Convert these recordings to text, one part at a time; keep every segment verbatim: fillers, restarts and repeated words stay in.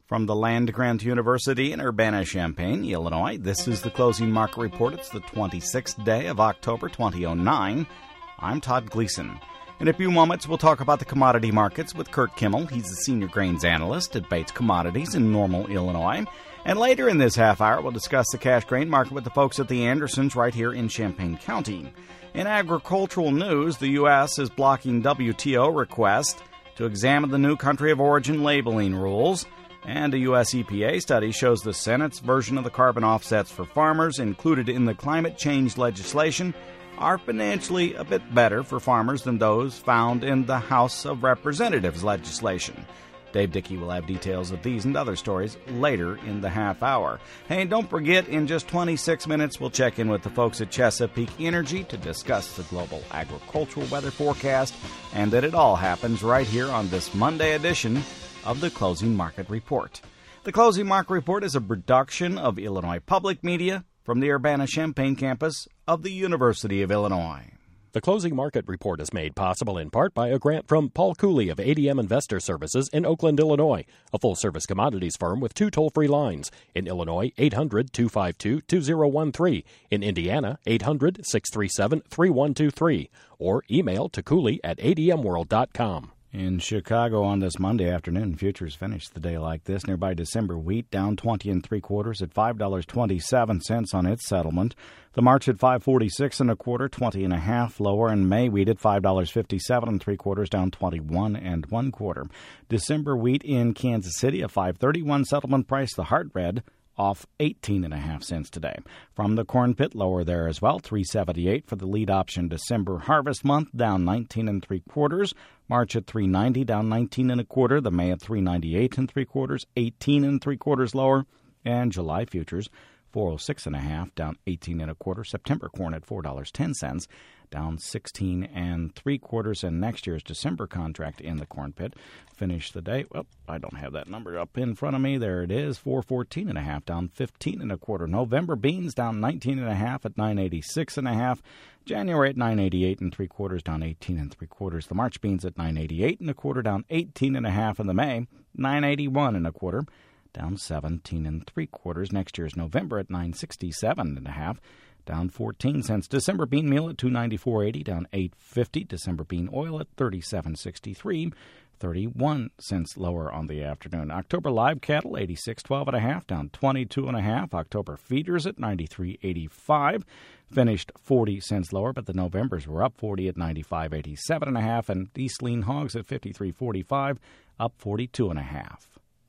From the Land-Grant University in Urbana-Champaign, Illinois, this is the Closing Market Report. It's the twenty-sixth day of October, twenty oh nine. I'm Todd Gleason. In a few moments, we'll talk about the commodity markets with Kurt Kimmel. He's the senior grains analyst at Bates Commodities in Normal, Illinois. And later in this half hour, we'll discuss the cash grain market with the folks at the Andersons right here in Champaign County. In agricultural news, the U S is blocking W T O requests to examine the new country of origin labeling rules. And a U S E P A study shows the Senate's version of the carbon offsets for farmers included in the climate change legislation are financially a bit better for farmers than those found in the House of Representatives legislation. Dave Dickey will have details of these and other stories later in the half hour. Hey, and don't forget, in just twenty-six minutes, we'll check in with the folks at Chesapeake Energy to discuss the global agricultural weather forecast, and that it all happens right here on this Monday edition of the Closing Market Report. The Closing Market Report is a production of Illinois Public Media from the Urbana-Champaign campus of the University of Illinois. The Closing Market Report is made possible in part by a grant from Paul Cooley of A D M Investor Services in Oakland, Illinois, a full-service commodities firm with two toll-free lines. In Illinois, eight hundred, two five two, two zero one three. In Indiana, eight hundred, six three seven, three one two three. Or email to Cooley at A D M world dot com. In Chicago on this Monday afternoon, futures finished the day like this. Nearby December wheat down twenty and three quarters at five dollars and twenty-seven cents on its settlement. The March at five forty-six and a quarter, twenty and a half lower. And May wheat at five dollars and fifty-seven and three quarters, down twenty-one and one quarter. December wheat in Kansas City, a five thirty-one settlement price. The hard red off eighteen and a half cents today. From the corn pit, lower there as well, three seventy-eight for the lead option December harvest month, down nineteen and three quarters. March at three ninety, down nineteen and a quarter. The May at three ninety-eight and three quarters, eighteen and three quarters lower. And July futures, four oh six and a half, down eighteen and a quarter. September corn at four dollars and ten cents, down sixteen and three quarters. And next year's December contract in the corn pit finished the day. Well, I don't have that number up in front of me. There it is, four fourteen and a half, down fifteen and a quarter. November beans down nineteen and a half at nine eighty-six and a half. January at nine eighty-eight and three quarters, down eighteen and three quarters. The March beans at nine eighty-eight and a quarter, down eighteen and a half. In the May, nine eighty-one and a quarter, down seventeen and three quarters. Next year's November at nine sixty-seven and a half, down fourteen cents. December bean meal at two ninety-four eighty, down eight fifty. December bean oil at thirty-seven sixty-three, thirty-one cents lower on the afternoon. October live cattle eighty-six twelve and a half, down twenty-two and a half. October feeders at ninety-three eighty-five, finished forty cents lower, but the Novembers were up forty at ninety-five eighty-seven and a half, and East lean hogs at fifty-three forty-five, up forty-two and a half.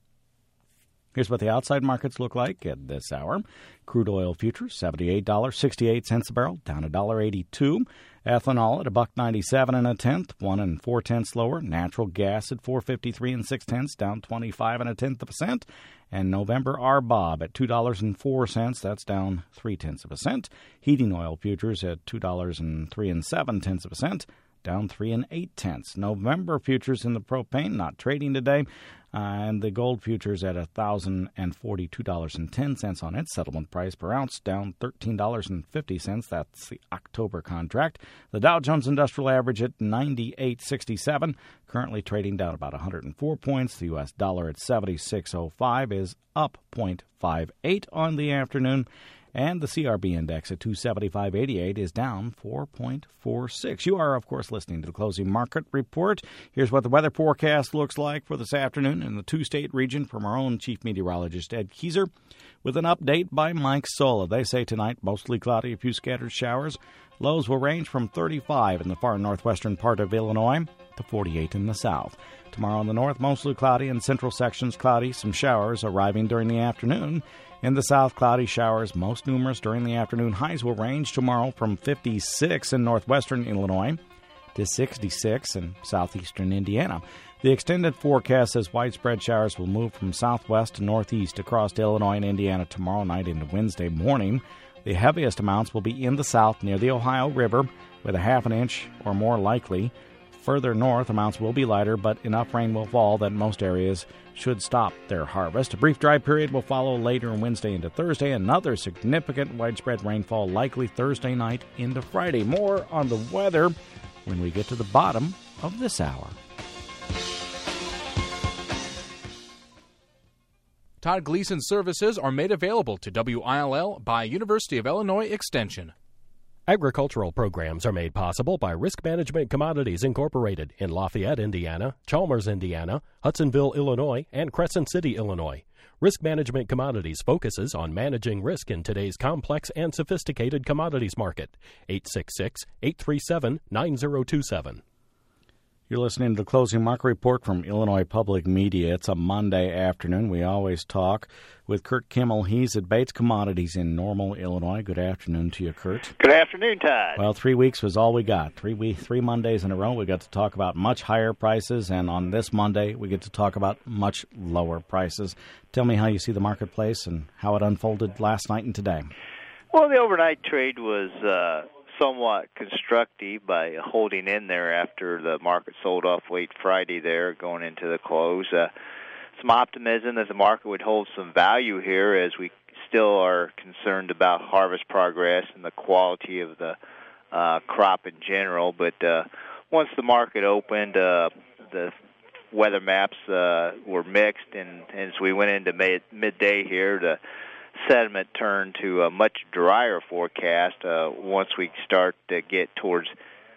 Here's what the outside markets look like at this hour. Crude oil futures, seventy-eight dollars and sixty-eight cents a barrel, down one dollar and eighty-two cents. Ethanol at a buck ninety-seven and a tenth, one and four tenths lower. Natural gas at four fifty-three and six tenths, down twenty-five and a tenth of a cent. And November R B O B at two dollars and four cents, that's down three tenths of a cent. Heating oil futures at two dollars and three and seven tenths of a cent, down three and eight tenths. November futures in the propane not trading today. Uh, and the gold futures at one thousand forty-two dollars and ten cents on its settlement price per ounce, down thirteen dollars and fifty cents. That's the October contract. The Dow Jones Industrial Average at ninety-eight sixty-seven, currently trading down about one hundred four points. The U S dollar at seventy-six oh five is up zero point five eight on the afternoon. And the C R B index at two seventy-five eighty-eight is down four point four six. You are, of course, listening to the Closing Market Report. Here's what the weather forecast looks like for this afternoon in the two-state region from our own chief meteorologist, Ed Kieser, with an update by Mike Sola. They say tonight mostly cloudy, a few scattered showers. Lows will range from thirty-five in the far northwestern part of Illinois to forty-eight in the south. Tomorrow in the north, mostly cloudy, and central sections cloudy, some showers arriving during the afternoon. In the south, cloudy showers, most numerous during the afternoon. Highs will range tomorrow from fifty-six in northwestern Illinois to sixty-six in southeastern Indiana. The extended forecast says widespread showers will move from southwest to northeast across Illinois and Indiana tomorrow night into Wednesday morning. The heaviest amounts will be in the south near the Ohio River, with a half an inch or more likely. Further north, amounts will be lighter, but enough rain will fall that most areas should stop their harvest. A brief dry period will follow later on Wednesday into Thursday. Another significant widespread rainfall likely Thursday night into Friday. More on the weather when we get to the bottom of this hour. Todd Gleason services are made available to W I L L by University of Illinois Extension. Agricultural programs are made possible by Risk Management Commodities Incorporated in Lafayette, Indiana, Chalmers, Indiana, Hudsonville, Illinois, and Crescent City, Illinois. Risk Management Commodities focuses on managing risk in today's complex and sophisticated commodities market. eight six six, eight three seven, nine zero two seven. You're listening to the Closing Market Report from Illinois Public Media. It's a Monday afternoon. We always talk with Kurt Kimmel. He's at Bates Commodities in Normal, Illinois. Good afternoon to you, Kurt. Good afternoon, Todd. Well, three weeks was all we got. Three week, three Mondays in a row, we got to talk about much higher prices, and on this Monday, we get to talk about much lower prices. Tell me how you see the marketplace and how it unfolded last night and today. Well, the overnight trade was uh, somewhat constructive by holding in there after the market sold off late Friday there, going into the close. Uh, some optimism that the market would hold some value here, as we still are concerned about harvest progress and the quality of the uh, crop in general. But uh, once the market opened, uh, the weather maps uh, were mixed, and, and as we went into mid- midday here, the sediment turned to a much drier forecast uh, once we start to get towards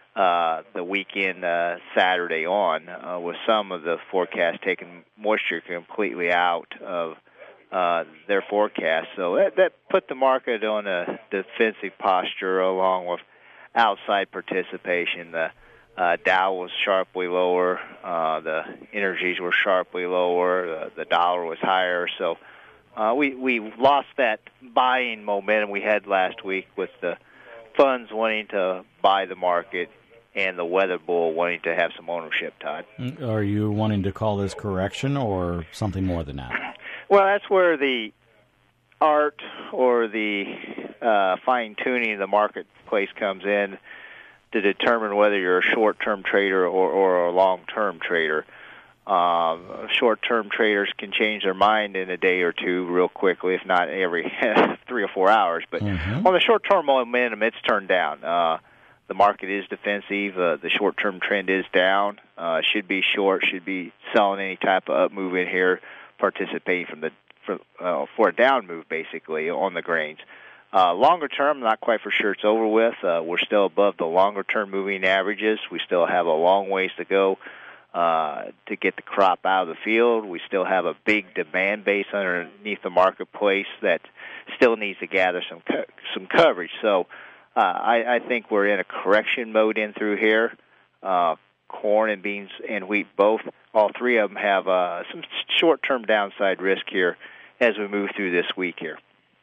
uh, the weekend uh, Saturday on, uh, with some of the forecasts taking moisture completely out of uh, their forecast. So that, that put the market on a defensive posture along with outside participation. The uh, Dow was sharply lower. Uh, the energies were sharply lower. The, the dollar was higher. So Uh, we, we lost that buying momentum we had last week with the funds wanting to buy the market and the weather bull wanting to have some ownership, Todd. Are you wanting to call this correction or something more than that? Well, that's where the art or the uh, fine-tuning of the marketplace comes in to determine whether you're a short-term trader or, or a long-term trader. Um, short-term traders can change their mind in a day or two real quickly, if not every three or four hours. But mm-hmm. on the short-term momentum, it's turned down. Uh, the market is defensive. Uh, the short-term trend is down. Uh, should be short. Should be selling any type of up move in here, participating from the for, uh, for a down move, basically, on the grains. Uh, longer term, not quite for sure it's over with. Uh, we're still above the longer-term moving averages. We still have a long ways to go Uh, to get the crop out of the field. We still have a big demand base underneath the marketplace that still needs to gather some co- some coverage. So uh, I, I think we're in a correction mode in through here. Uh, corn and beans and wheat, both, all three of them have uh, some short-term downside risk here as we move through this week here.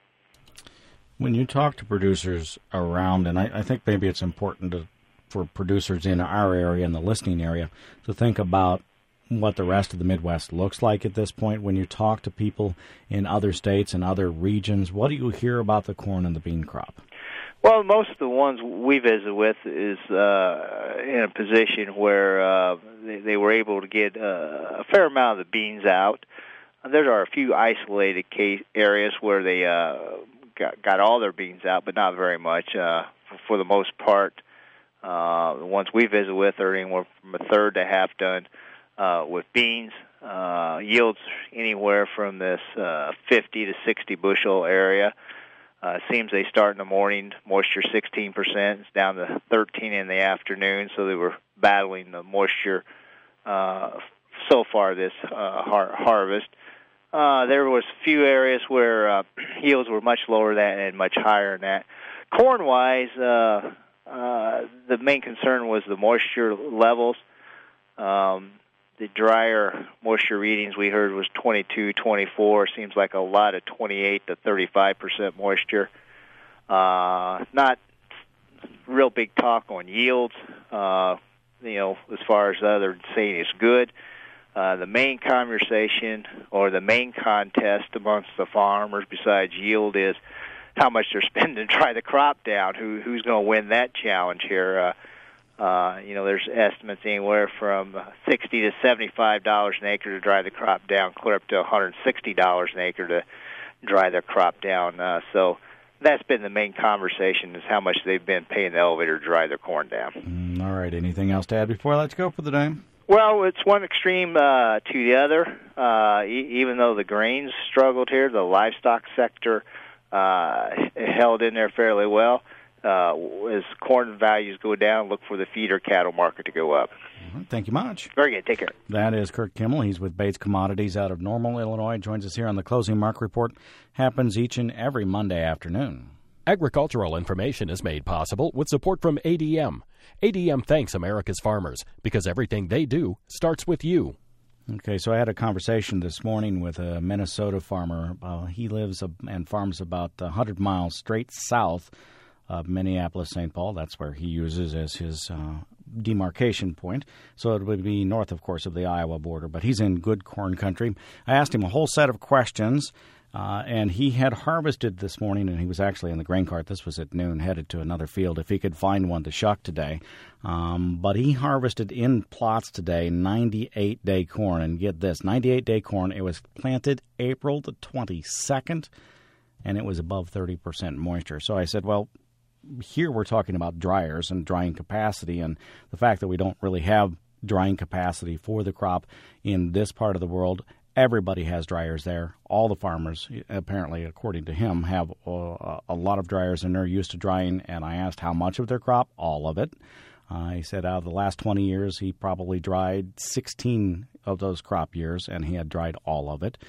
When you talk to producers around, and I, I think maybe it's important to for producers in our area and the listening area to think about what the rest of the Midwest looks like at this point. When you talk to people in other states and other regions, what do you hear about the corn and the bean crop? Well, most of the ones we visit with is uh, in a position where uh, they, they were able to get uh, a fair amount of the beans out. There are a few isolated case areas where they uh, got, got all their beans out, but not very much. Uh, for, for the most part, Uh, the ones we visit with are anywhere from a third to half done uh, with beans. Uh, yields anywhere from this uh, fifty to sixty bushel area. Uh, seems they start in the morning, moisture sixteen percent. It's down to thirteen in the afternoon, so they were battling the moisture uh, so far this uh, har- harvest. Uh, there was a few areas where uh, yields were much lower than and much higher than that. Corn-wise, uh, Uh, the main concern was the moisture levels. Um, the drier moisture readings we heard was twenty-two, twenty-four. Seems like a lot of twenty-eight to thirty-five percent moisture. Uh, not real big talk on yields. Uh, you know, as far as the other saying is good. Uh, the main conversation or the main contest amongst the farmers besides yield is how much they're spending to dry the crop down. Who who's going to win that challenge here? Uh, uh, you know, there's estimates anywhere from sixty to seventy-five dollars an acre to dry the crop down, clear up to one hundred sixty dollars an acre to dry their crop down. Uh, so that's been the main conversation: is how much they've been paying the elevator to dry their corn down. Mm, all right. Anything else to add before I let you go for the day? Well, it's one extreme uh, to the other. Uh, e- even though the grains struggled here, the livestock sector uh, held in there fairly well. Uh, as corn values go down, look for the feeder cattle market to go up. Thank you much. Very good. Take care. That is Kurt Kimmel. He's with Bates Commodities out of Normal, Illinois. Joins us here on the Closing Market Report. Happens each and every Monday afternoon. Agricultural information is made possible with support from A D M. A D M thanks America's farmers because everything they do starts with you. Okay, so I had a conversation this morning with a Minnesota farmer. Uh, he lives and farms about one hundred miles straight south of Minneapolis, Saint Paul. That's where he uses as his uh, demarcation point. So it would be north, of course, of the Iowa border. But he's in good corn country. I asked him a whole set of questions. Uh, and he had harvested this morning, and he was actually in the grain cart. This was at noon, headed to another field if he could find one to shuck today. Um, but he harvested in plots today ninety-eight day corn. And get this, ninety-eight day corn, it was planted April the twenty-second, and it was above thirty percent moisture. So I said, well, here we're talking about dryers and drying capacity, and the fact that we don't really have drying capacity for the crop in this part of the world. Everybody has dryers there. All the farmers, apparently, according to him, have a, a lot of dryers, and they're used to drying. And I asked how much of their crop. All of it. Uh, he said out of the last twenty years, he probably dried sixteen of those crop years, and he had dried all of it.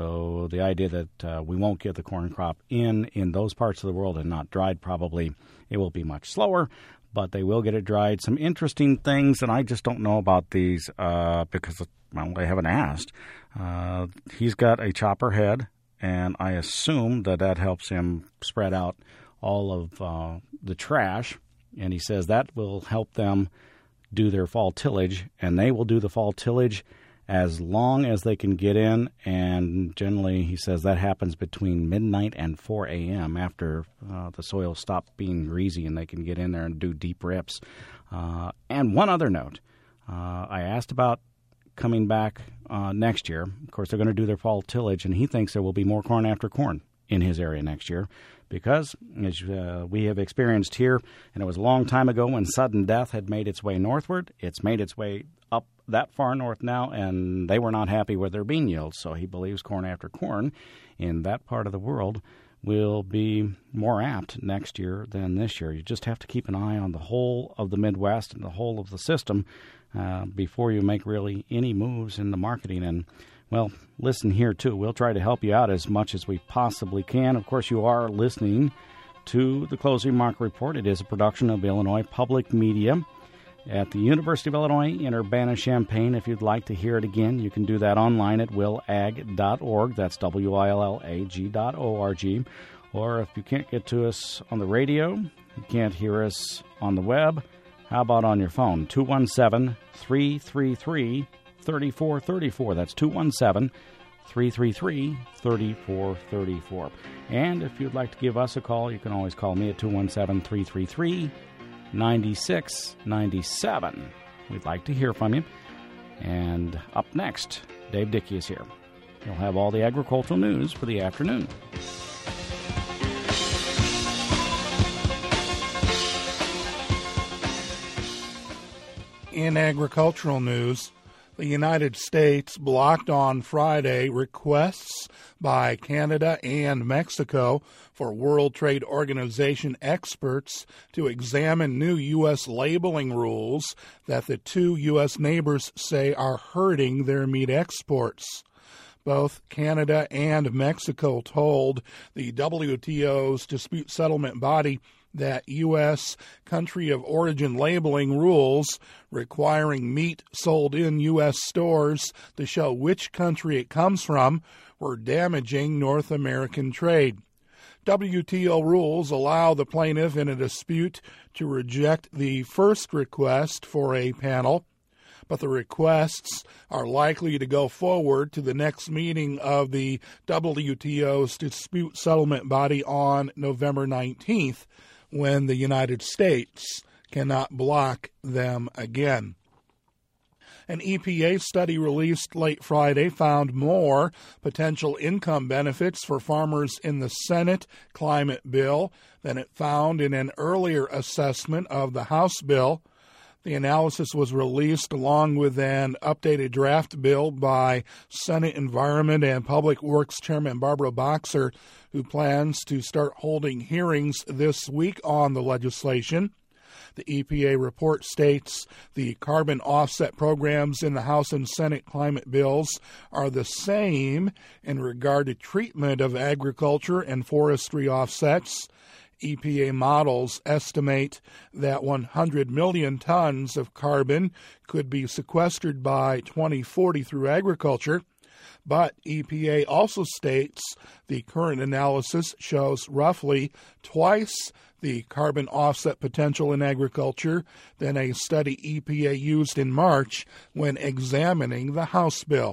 So the idea that uh, we won't get the corn crop in in those parts of the world and not dried, probably it will be much slower. But they will get it dried. Some interesting things, and I just don't know about these uh, because, well, they haven't asked. Uh, he's got a chopper head, and I assume that that helps him spread out all of uh, the trash. And he says that will help them do their fall tillage, and they will do the fall tillage as long as they can get in. And generally, he says that happens between midnight and four a.m. after uh, the soil stops being greasy and they can get in there and do deep rips. Uh, and one other note, uh, I asked about coming back uh, next year. Of course, they're going to do their fall tillage, and he thinks there will be more corn after corn in his area next year because, as uh, we have experienced here, and it was a long time ago when sudden death had made its way northward, it's made its way up that far north now, and they were not happy with their bean yields. So he believes corn after corn in that part of the world will be more apt next year than this year. You just have to keep an eye on the whole of the Midwest and the whole of the system uh, before you make really any moves in the marketing. And, well, listen here, too. We'll try to help you out as much as we possibly can. Of course, you are listening to the Closing Market Report. It is a production of Illinois Public Media at the University of Illinois in Urbana-Champaign. If you'd like to hear it again, you can do that online at will ag dot org. That's W I L L A G dot O R G. Or if you can't get to us on the radio, you can't hear us on the web, how about on your phone? two one seven, three three three, three four three four. That's two one seven, three three three, three four three four. And if you'd like to give us a call, you can always call me at two one seven, three three three, nine six nine seven. We'd like to hear from you. And up next, Dave Dickey is here. He'll have all the agricultural news for the afternoon. In agricultural news, the United States blocked on Friday requests by Canada and Mexico for World Trade Organization experts to examine new U S labeling rules that the two U S neighbors say are hurting their meat exports. Both Canada and Mexico told the W T O's dispute settlement body that U S country of origin labeling rules requiring meat sold in U S stores to show which country it comes from were damaging North American trade. W T O rules allow the plaintiff in a dispute to reject the first request for a panel, but the requests are likely to go forward to the next meeting of the W T O's dispute settlement body on November nineteenth, when the United States cannot block them again. An E P A study released late Friday found more potential income benefits for farmers in the Senate climate bill than it found in an earlier assessment of the House bill. The analysis was released along with an updated draft bill by Senate Environment and Public Works Chairman Barbara Boxer, who plans to start holding hearings this week on the legislation. The E P A report states the carbon offset programs in the House and Senate climate bills are the same in regard to treatment of agriculture and forestry offsets. E P A models estimate that one hundred million tons of carbon could be sequestered by twenty forty through agriculture. But E P A also states the current analysis shows roughly twice the carbon offset potential in agriculture than a study E P A used in March when examining the House bill.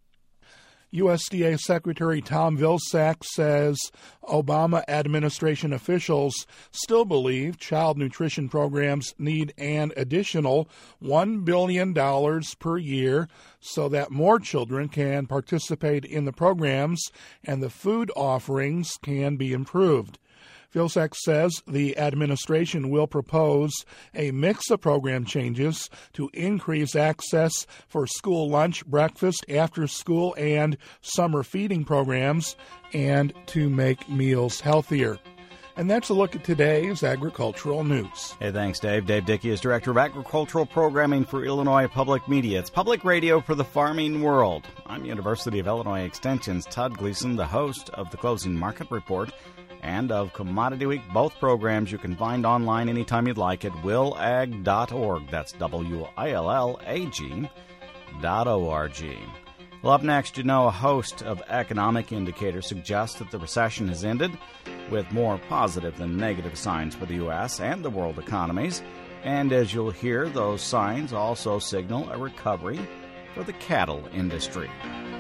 U S D A Secretary Tom Vilsack says Obama administration officials still believe child nutrition programs need an additional one billion dollars per year so that more children can participate in the programs and the food offerings can be improved. Vilsack says the administration will propose a mix of program changes to increase access for school lunch, breakfast, after-school, and summer feeding programs, and to make meals healthier. And that's a look at today's agricultural news. Hey, thanks, Dave. Dave Dickey is Director of Agricultural Programming for Illinois Public Media. It's public radio for the farming world. I'm University of Illinois Extension's Todd Gleason, the host of the Closing Market Report and of Commodity Week. Both programs you can find online anytime you'd like at will ag dot org. That's W I L L A G dot O R G. Well, up next, you know, a host of economic indicators suggest that the recession has ended, with more positive than negative signs for the U S and the world economies. And as you'll hear, those signs also signal a recovery for the cattle industry.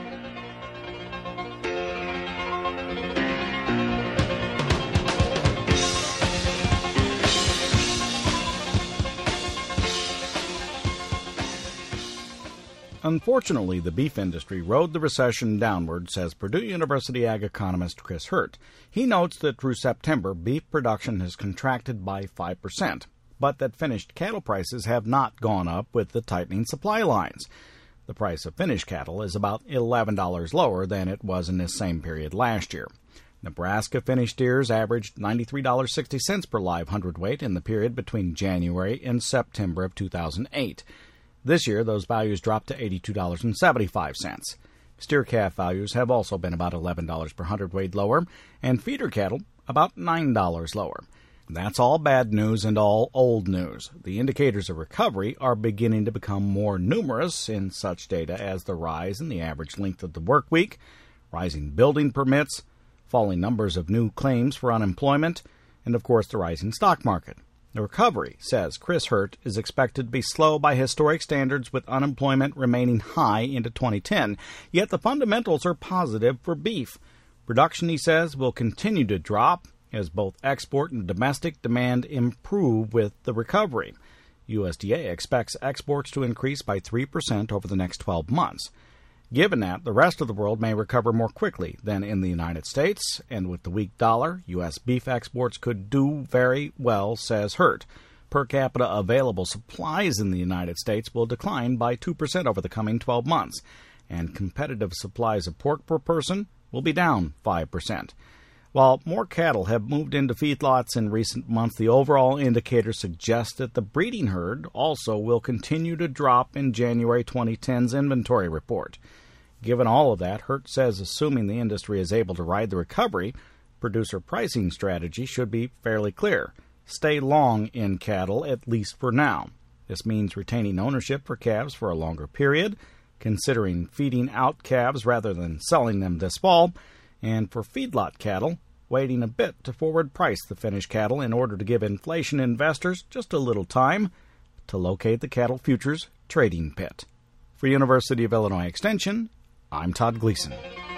Unfortunately, the beef industry rode the recession downward, says Purdue University ag economist Chris Hurt. He notes that through September, beef production has contracted by five percent, but that finished cattle prices have not gone up with the tightening supply lines. The price of finished cattle is about eleven dollars lower than it was in this same period last year. Nebraska finished steers averaged ninety-three dollars and sixty cents per live hundredweight in the period between January and September of two thousand eight. This year, those values dropped to eighty-two dollars and seventy-five cents. Steer calf values have also been about eleven dollars per hundredweight lower, and feeder cattle about nine dollars lower. That's all bad news and all old news. The indicators of recovery are beginning to become more numerous in such data as the rise in the average length of the work week, rising building permits, falling numbers of new claims for unemployment, and, of course, the rising stock market. The recovery, says Chris Hurt, is expected to be slow by historic standards, with unemployment remaining high into twenty ten. Yet the fundamentals are positive for beef. Production, he says, will continue to drop as both export and domestic demand improve with the recovery. U S D A expects exports to increase by three percent over the next twelve months. Given that, the rest of the world may recover more quickly than in the United States, and with the weak dollar, U S beef exports could do very well, says Hurt. Per capita available supplies in the United States will decline by two percent over the coming twelve months, and competitive supplies of pork per person will be down five percent. While more cattle have moved into feedlots in recent months, the overall indicator suggests that the breeding herd also will continue to drop in January twenty ten's inventory report. Given all of that, Hurt says assuming the industry is able to ride the recovery, producer pricing strategy should be fairly clear. Stay long in cattle, at least for now. This means retaining ownership for calves for a longer period, considering feeding out calves rather than selling them this fall, and for feedlot cattle, waiting a bit to forward price the finished cattle in order to give inflation investors just a little time to locate the cattle futures trading pit. For University of Illinois Extension, I'm Todd Gleason.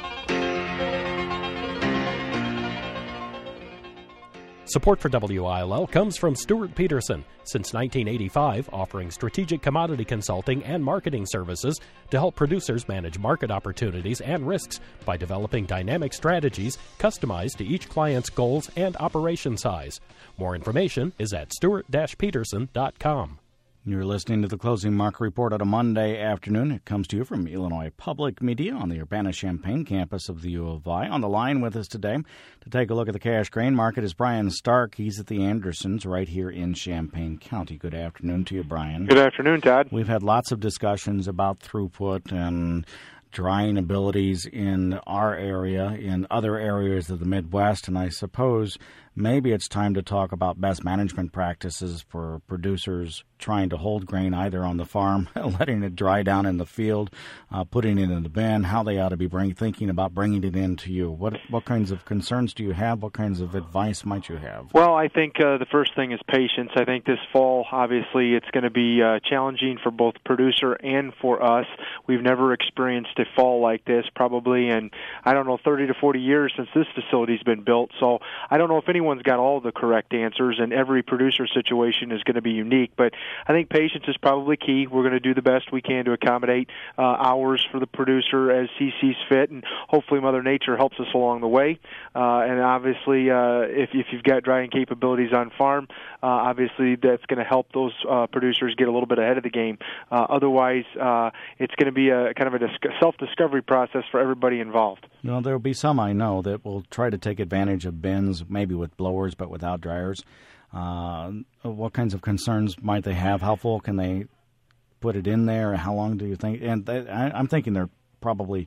Support for W I L L comes from Stuart Peterson, since nineteen eighty-five, offering strategic commodity consulting and marketing services to help producers manage market opportunities and risks by developing dynamic strategies customized to each client's goals and operation size. More information is at stuart dash peterson dot com. You're listening to the Closing Market Report on a Monday afternoon. It comes to you from Illinois Public Media on the Urbana-Champaign campus of the U of I. On the line with us today to take a look at the cash grain market is Brian Stark. He's at the Andersons right here in Champaign County. Good afternoon to you, Brian. Good afternoon, Todd. We've had lots of discussions about throughput and drying abilities in our area, in other areas of the Midwest, and I suppose maybe it's time to talk about best management practices for producers trying to hold grain either on the farm, letting it dry down in the field, uh, putting it in the bin, how they ought to be bring, thinking about bringing it in to you. What what kinds of concerns do you have? What kinds of advice might you have? Well, I think uh, the first thing is patience. I think this fall, obviously, it's going to be uh, challenging for both producer and for us. We've never experienced a fall like this, probably in, I don't know, thirty to forty years since this facility's been built. So I don't know if anyone's got all the correct answers, and every producer situation is going to be unique. But I think patience is probably key. We're going to do the best we can to accommodate uh, hours for the producer as he sees fit, and hopefully Mother Nature helps us along the way. Uh, and obviously, uh, if, if you've got drying capabilities on farm, uh, obviously that's going to help those uh, producers get a little bit ahead of the game. Uh, otherwise, uh, it's going to be a kind of a dis- self-discovery process for everybody involved. You know, there will be some I know that will try to take advantage of bins, maybe with blowers but without dryers. Uh, what kinds of concerns might they have? How full can they put it in there? How long do you think? And they, I, I'm thinking they're probably,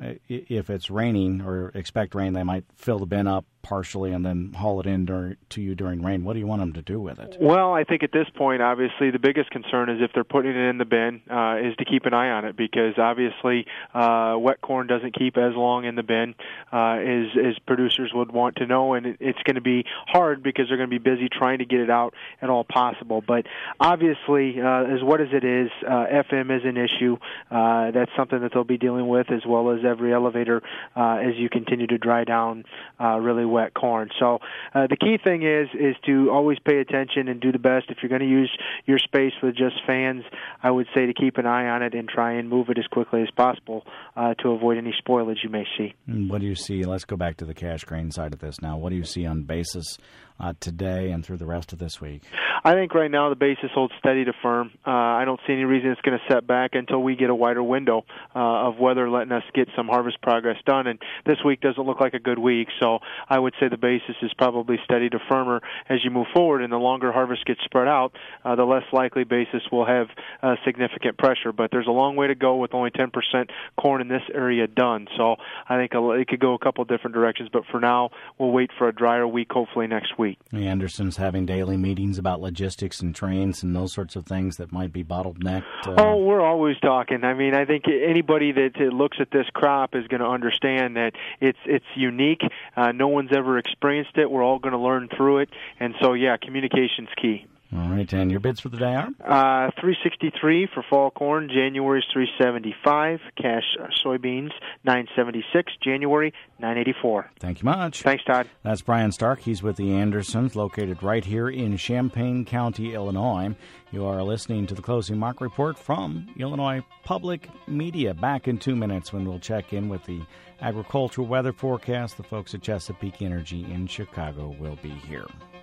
if it's raining or expect rain, they might fill the bin up partially and then haul it in dur- to you during rain. What do you want them to do with it? Well, I think at this point, obviously, the biggest concern is if they're putting it in the bin, uh, is to keep an eye on it, because obviously uh, wet corn doesn't keep as long in the bin uh, as, as producers would want to know, and it, it's going to be hard because they're going to be busy trying to get it out at all possible. But obviously, uh, as what as it is, uh, F M is an issue. Uh, that's something that they'll be dealing with, as well as every elevator uh, as you continue to dry down uh, really wet corn. So uh, the key thing is is to always pay attention and do the best. If you're going to use your space with just fans, I would say to keep an eye on it and try and move it as quickly as possible uh, to avoid any spoilage you may see. And what do you see? Let's go back to the cash grain side of this now. What do you see on basis uh, today and through the rest of this week? I think right now the basis holds steady to firm. Uh, I don't see any reason it's going to set back until we get a wider window uh, of weather letting us get some harvest progress done. And this week doesn't look like a good week, so I would say the basis is probably steady to firmer as you move forward. And the longer harvest gets spread out, uh, the less likely basis will have uh, significant pressure. But there's a long way to go with only ten percent corn in this area done. So I think it could go a couple different directions. But for now, we'll wait for a drier week, hopefully next week. Anderson's having daily meetings about logistics and trains and those sorts of things that might be bottlenecked. Uh... Oh, we're always talking. I mean, I think anybody that looks at this crop is going to understand that it's it's unique. Uh, no one's ever experienced it. We're all going to learn through it. And so, yeah, communication's key. All right, and your bids for the day are? Uh, three sixty-three for fall corn. January's three seventy-five. Cash soybeans nine seventy-six. January nine eighty-four. Thank you much. Thanks, Todd. That's Brian Stark. He's with the Andersons, located right here in Champaign County, Illinois. You are listening to the Closing Market Report from Illinois Public Media. Back in two minutes when we'll check in with the agricultural weather forecast. The folks at Chesapeake Energy in Chicago will be here.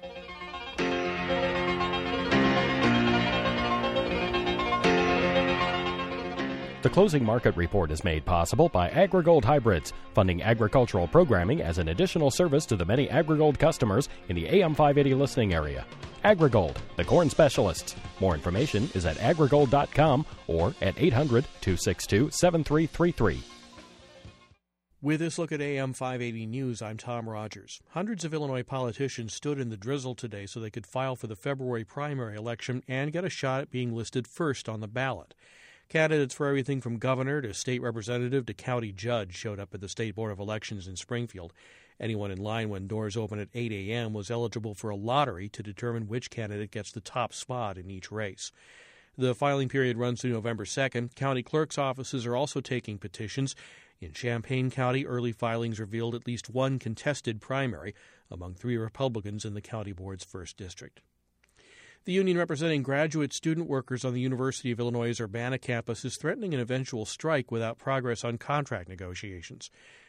The Closing Market Report is made possible by AgriGold Hybrids, funding agricultural programming as an additional service to the many AgriGold customers in the A M five eighty listening area. AgriGold, the corn specialists. More information is at agrigold dot com or at eight hundred, two six two, seven three three three. With this look at A M five eighty News, I'm Tom Rogers. Hundreds of Illinois politicians stood in the drizzle today so they could file for the February primary election and get a shot at being listed first on the ballot. Candidates for everything from governor to state representative to county judge showed up at the State Board of Elections in Springfield. Anyone in line when doors open at eight a.m. was eligible for a lottery to determine which candidate gets the top spot in each race. The filing period runs through November second. County clerk's offices are also taking petitions. In Champaign County, early filings revealed at least one contested primary among three Republicans in the county board's first district. The union representing graduate student workers on the University of Illinois' Urbana campus is threatening an eventual strike without progress on contract negotiations.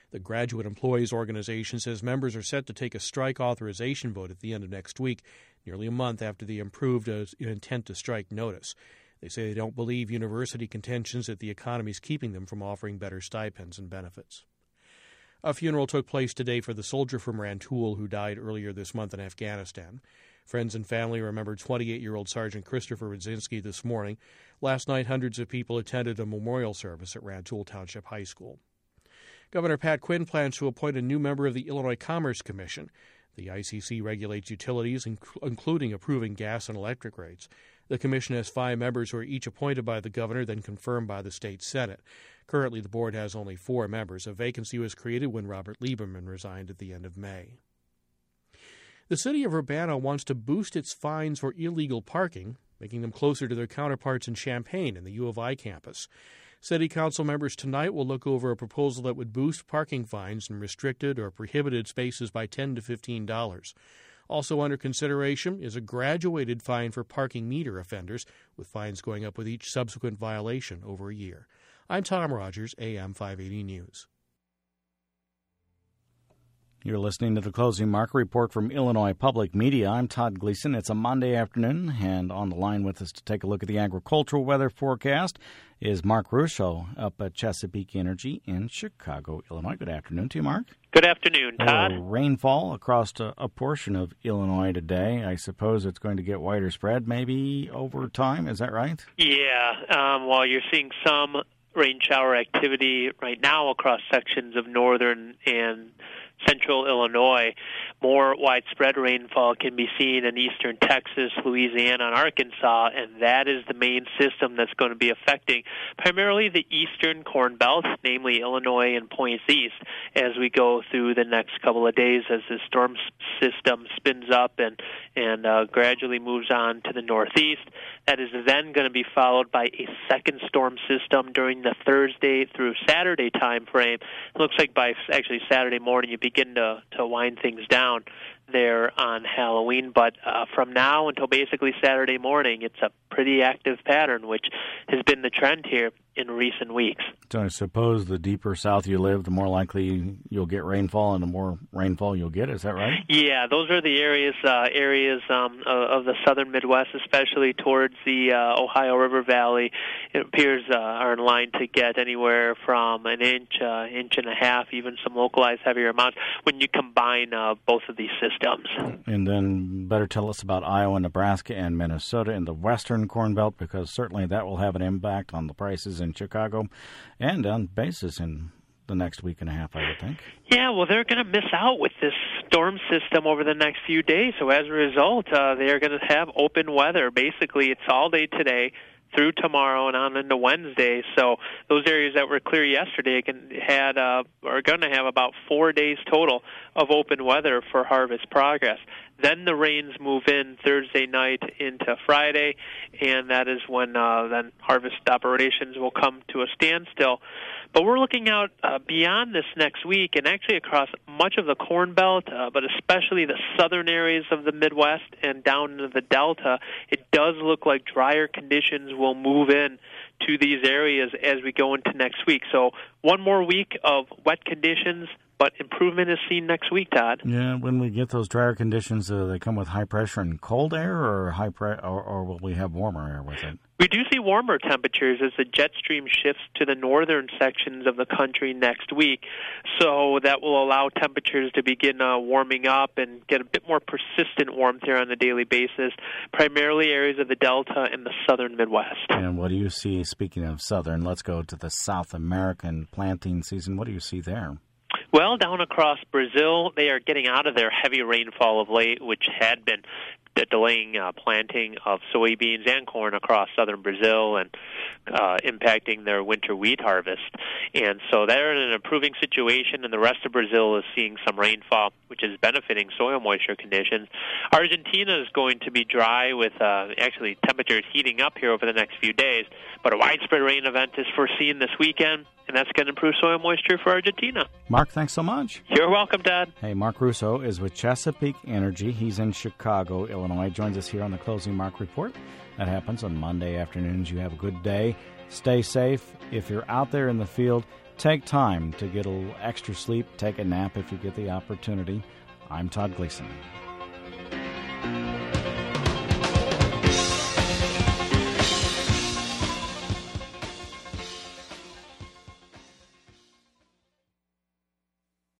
The Graduate Employees Organization says members are set to take a strike authorization vote at the end of next week, nearly a month after the improved uh, intent to strike notice. They say they don't believe university contentions that the economy is keeping them from offering better stipends and benefits. A funeral took place today for the soldier from Rantoul who died earlier this month in Afghanistan. Friends and family remembered twenty-eight-year-old Sergeant Christopher Rudzinski this morning. Last night, hundreds of people attended a memorial service at Rantoul Township High School. Governor Pat Quinn plans to appoint a new member of the Illinois Commerce Commission. The I C C regulates utilities, inc- including approving gas and electric rates. The commission has five members who are each appointed by the governor, then confirmed by the state Senate. Currently, the board has only four members. A vacancy was created when Robert Lieberman resigned at the end of May. The city of Urbana wants to boost its fines for illegal parking, making them closer to their counterparts in Champaign and the U of I campus. City Council members tonight will look over a proposal that would boost parking fines in restricted or prohibited spaces by ten to fifteen dollars. Also under consideration is a graduated fine for parking meter offenders, with fines going up with each subsequent violation over a year. I'm Tom Rogers, A M five eighty News. You're listening to the Closing Market Report from Illinois Public Media. I'm Todd Gleason. It's a Monday afternoon, and on the line with us to take a look at the agricultural weather forecast is Mark Russo up at Chesapeake Energy in Chicago, Illinois. Good afternoon to you, Mark. Good afternoon, Todd. Uh, rainfall across a, a portion of Illinois today. I suppose it's going to get wider spread maybe over time. Is that right? Yeah. Um, well, you're seeing some rain shower activity right now across sections of northern and central Illinois. More widespread rainfall can be seen in eastern Texas, Louisiana, and Arkansas, and that is the main system that's going to be affecting primarily the eastern Corn Belt, namely Illinois and points east, as we go through the next couple of days as the storm system spins up and, and uh, gradually moves on to the northeast. That is then going to be followed by a second storm system during the Thursday through Saturday time frame. It looks like by actually Saturday morning you begin to, to wind things down there on Halloween, but uh, from now until basically Saturday morning, it's a pretty active pattern, which has been the trend here in recent weeks. So I suppose the deeper south you live, the more likely you'll get rainfall, and the more rainfall you'll get. Is that right? Yeah, those are the areas uh, areas um, of the southern Midwest, especially towards the uh, Ohio River Valley. It appears uh, are in line to get anywhere from an inch, uh, inch and a half, even some localized heavier amounts when you combine uh, both of these systems. And then better tell us about Iowa, Nebraska, and Minnesota in the western Corn Belt, because certainly that will have an impact on the prices in Chicago and on basis in the next week and a half, I would think. Yeah, well, they're going to miss out with this storm system over the next few days. So as a result, uh, they're going to have open weather. Basically, it's all day today through tomorrow and on into Wednesday. So those areas that were clear yesterday can had uh, are going to have about four days total of open weather for harvest progress. Then the rains move in Thursday night into Friday, and that is when uh, then harvest operations will come to a standstill. But we're looking out uh, beyond this next week, and actually across much of the Corn Belt, uh, but especially the southern areas of the Midwest and down into the Delta. It does look like drier conditions will move in to these areas as we go into next week. So one more week of wet conditions, but improvement is seen next week, Todd. Yeah, when we get those drier conditions, uh, they come with high pressure and cold air, or high pre- or, or will we have warmer air with it? We do see warmer temperatures as the jet stream shifts to the northern sections of the country next week. So that will allow temperatures to begin uh, warming up and get a bit more persistent warmth here on a daily basis, primarily areas of the Delta and the southern Midwest. And what do you see, speaking of southern, let's go to the South American planting season. What do you see there? Well, down across Brazil, they are getting out of their heavy rainfall of late, which had been delaying uh, planting of soybeans and corn across southern Brazil and uh, impacting their winter wheat harvest. And so they're in an improving situation, and the rest of Brazil is seeing some rainfall, which is benefiting soil moisture conditions. Argentina is going to be dry with uh, actually temperatures heating up here over the next few days, but a widespread rain event is foreseen this weekend, and that's going to improve soil moisture for Argentina. Mark, thanks so much. You're welcome, Dad. Hey, Mark Russo is with Chesapeake Energy. He's in Chicago, Illinois. Joins us here on the Closing Market Report. That happens on Monday afternoons. You have a good day. Stay safe. If you're out there in the field, take time to get a little extra sleep, take a nap if you get the opportunity. I'm Todd Gleason.